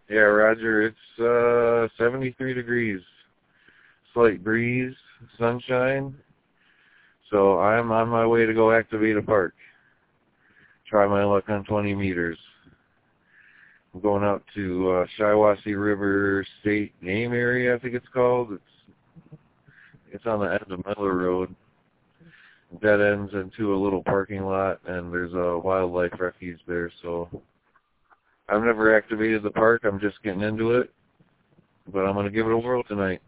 Yeah, Roger, it's 73 degrees. Slight breeze, sunshine. So I'm on my way to go activate a park. Try my luck on 20 meters. I'm going out to Shiawassee River State Game Area, I think it's called. It's on the end of Miller Road. Dead ends into a little parking lot, and there's a wildlife refuge there. So I've never activated the park. I'm just getting into it, but I'm going to give it a whirl tonight.